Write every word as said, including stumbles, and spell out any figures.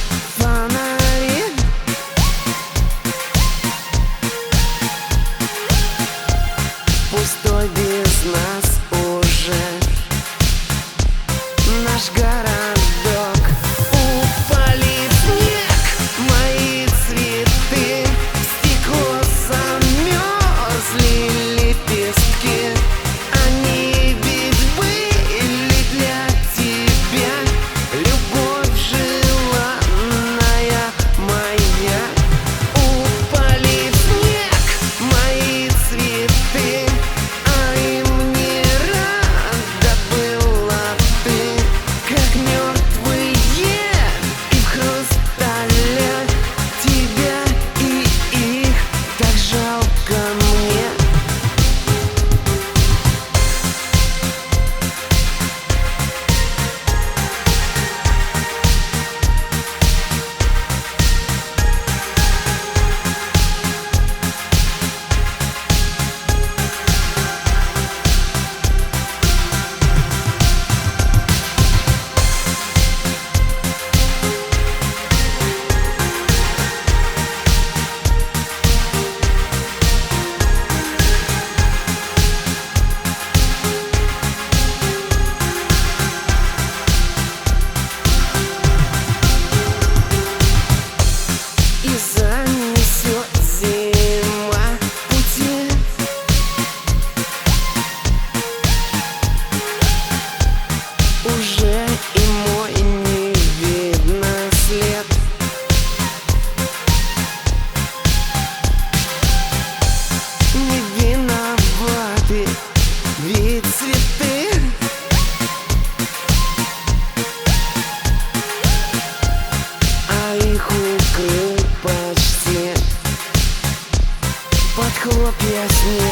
фонари. Пустой без нас уже наш городок. Упали в снег мои цветы, в стекло замерзли лепестки. Они ведь были для тебя, любовь желанная моя. Упали в снег мои цветы, а им не рада была ты, как мертвые и в хрустале. Тебя и их так жалко мне. И занесет зима пути. Уже и мой не видно след. Не виноваты ведь цветы, а их укрыл почти под хлопья снег.